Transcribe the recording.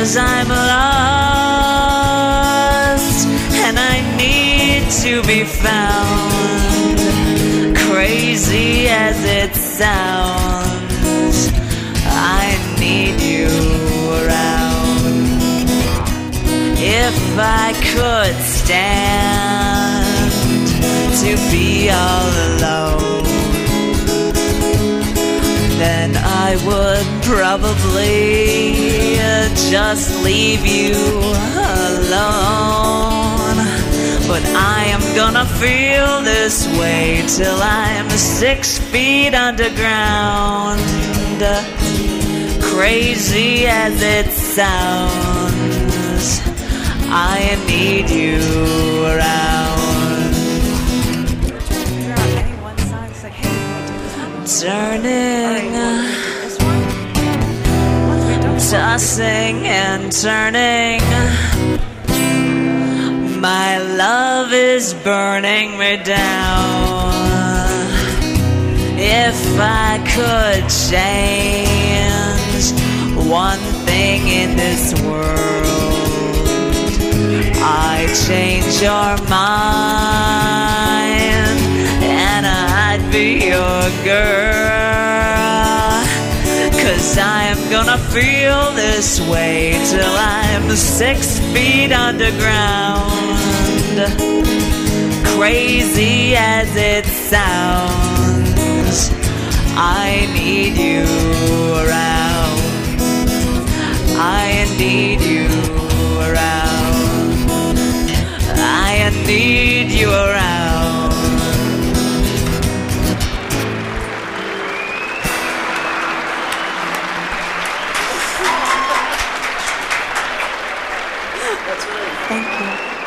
'cause I'm lost and I need to be found. Crazy as it sounds, I need you around. If I could stand to be all alone, then I would probably just leave you alone. But I am gonna feel this way till I'm 6 feet underground. Crazy as it sounds, I need you around. Turning, tossing and turning, my love is burning me down. If I could change one thing in this world, I'd change your mind and I'd be your girl. 'Cause I'm gonna feel this way till I'm 6 feet underground. Crazy as it sounds, I need you around. I need you around. I need you around. Thank you.